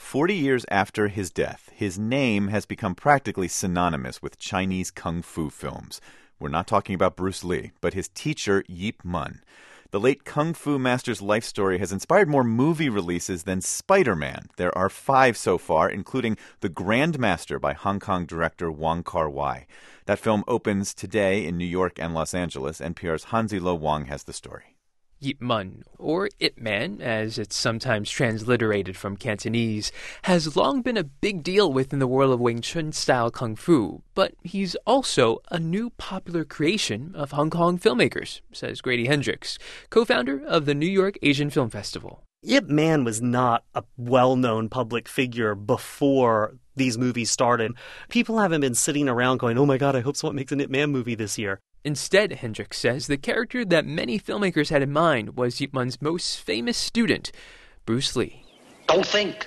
40 years after his death, his name has become practically synonymous with Chinese kung fu films. We're not talking about Bruce Lee, but his teacher, Yip Man. The late kung fu master's life story has inspired more movie releases than Spider-Man. There are 5 so far, including The Grandmaster by Hong Kong director Wong Kar-wai. That film opens today in New York and Los Angeles. NPR's Hansi Lo Wang has the story. Yip Man, or Ip Man, as it's sometimes transliterated from Cantonese, has long been a big deal within the world of Wing Chun-style kung fu, but he's also a new popular creation of Hong Kong filmmakers, says Grady Hendrix, co-founder of the New York Asian Film Festival. Ip Man was not a well-known public figure before these movies started. People haven't been sitting around going, oh my God, I hope someone makes an Ip Man movie this year. Instead, Hendricks says, the character that many filmmakers had in mind was Yip Man's most famous student, Bruce Lee. Don't think.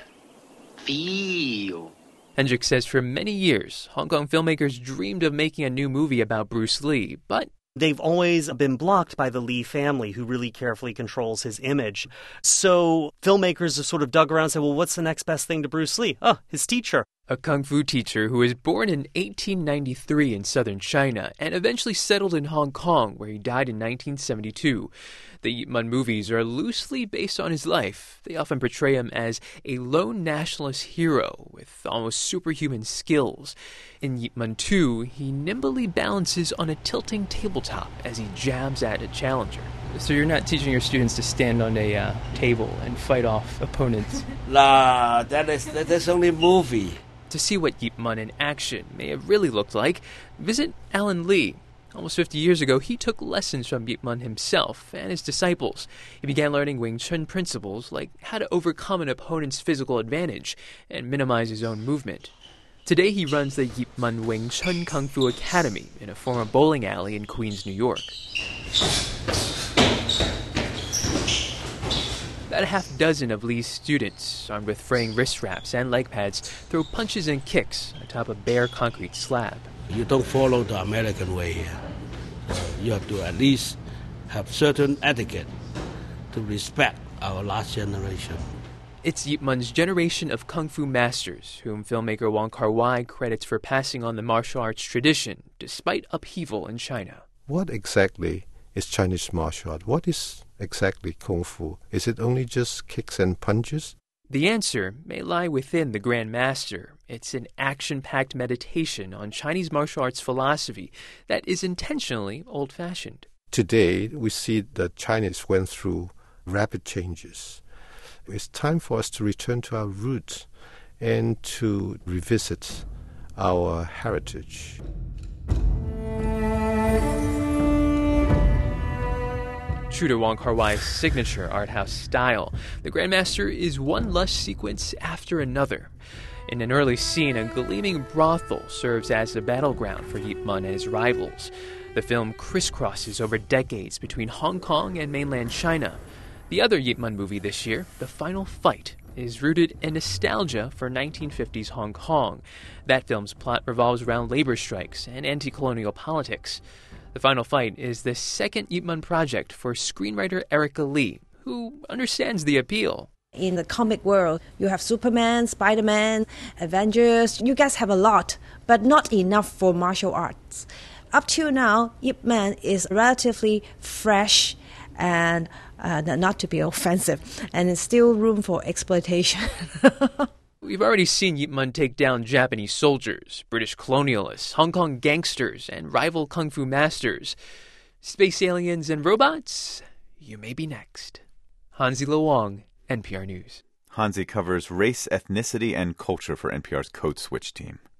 Feel. Hendricks says for many years, Hong Kong filmmakers dreamed of making a new movie about Bruce Lee, but they've always been blocked by the Lee family, who really carefully controls his image. So filmmakers have sort of dug around and said, well, what's the next best thing to Bruce Lee? Oh, his teacher. A kung fu teacher who was born in 1893 in southern China and eventually settled in Hong Kong, where he died in 1972. The Yip Man movies are loosely based on his life. They often portray him as a lone nationalist hero with almost superhuman skills. In Yip Man 2, he nimbly balances on a tilting tabletop as he jabs at a challenger. So you're not teaching your students to stand on a table and fight off opponents? Nah, that's only movie. To see what Yip Man in action may have really looked like, visit Alan Lee. Almost 50 years ago, he took lessons from Yip Man himself and his disciples. He began learning Wing Chun principles like how to overcome an opponent's physical advantage and minimize his own movement. Today, he runs the Yip Man Wing Chun Kung Fu Academy in a former bowling alley in Queens, New York. About a half dozen of Lee's students, armed with fraying wrist wraps and leg pads, throw punches and kicks atop a bare concrete slab. You don't follow the American way here. You have to at least have certain etiquette to respect our last generation. It's Yip Man's generation of kung fu masters, whom filmmaker Wong Kar-wai credits for passing on the martial arts tradition, despite upheaval in China. What exactly is Chinese martial art? What is exactly kung fu? Is it only just kicks and punches? The answer may lie within the Grand Master. It's an action-packed meditation on Chinese martial arts philosophy that is intentionally old-fashioned. Today, we see that Chinese went through rapid changes. It's time for us to return to our roots and to revisit our heritage. True to Wong Kar-wai's signature art house style, the Grandmaster is one lush sequence after another. In an early scene, a gleaming brothel serves as the battleground for Yip Man and his rivals. The film crisscrosses over decades between Hong Kong and mainland China. The other Yip Man movie this year, The Final Fight, is rooted in nostalgia for 1950s Hong Kong. That film's plot revolves around labor strikes and anti-colonial politics. The Final Fight is the second Yip Man project for screenwriter Erica Lee, who understands the appeal. In the comic world, you have Superman, Spider-Man, Avengers. You guys have a lot, but not enough for martial arts. Up till now, Yip Man is relatively fresh and not to be offensive, and there's still room for exploitation. We've already seen Yip Man take down Japanese soldiers, British colonialists, Hong Kong gangsters, and rival kung fu masters. Space aliens and robots? You may be next. Hansi Lo Wang, NPR News. Hansi covers race, ethnicity, and culture for NPR's Code Switch team.